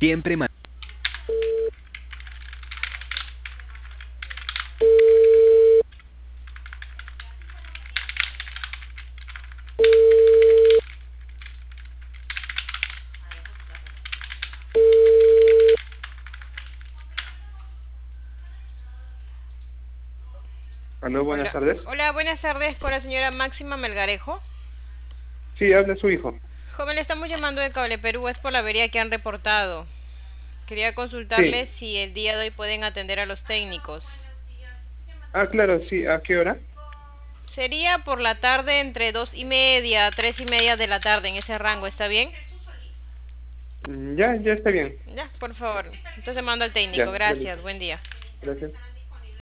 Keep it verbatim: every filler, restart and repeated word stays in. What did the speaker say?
Siempre ma- Aló, buenas Hola, tardes. hola, buenas tardes con la señora Máxima Melgarejo. Sí, habla su hijo. Joven, le estamos llamando de Cable Perú, es por la avería que han reportado. Quería consultarles Sí. si el día de hoy pueden atender a los técnicos. Ah, claro, sí. ¿A qué hora? Sería por la tarde entre dos y media, tres y media de la tarde, en ese rango, ¿está bien? Mm, Ya, ya está bien. Ya, por favor. Entonces mando al técnico, Ya, ya listo. gracias, buen día. Gracias.